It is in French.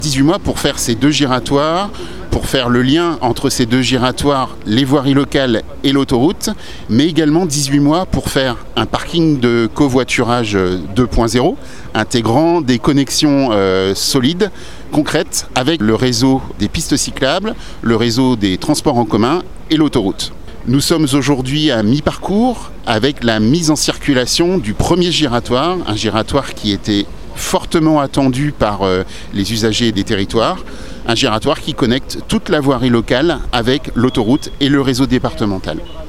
18 mois pour faire ces 2 giratoires, pour faire le lien entre ces 2 giratoires, les voiries locales et l'autoroute, mais également 18 mois pour faire un parking de covoiturage 2.0, intégrant des connexions solides, concrètes, avec le réseau des pistes cyclables, le réseau des transports en commun et l'autoroute. Nous sommes aujourd'hui à mi-parcours avec la mise en circulation du premier giratoire, un giratoire qui était fortement attendu par les usagers des territoires, un giratoire qui connecte toute la voirie locale avec l'autoroute et le réseau départemental.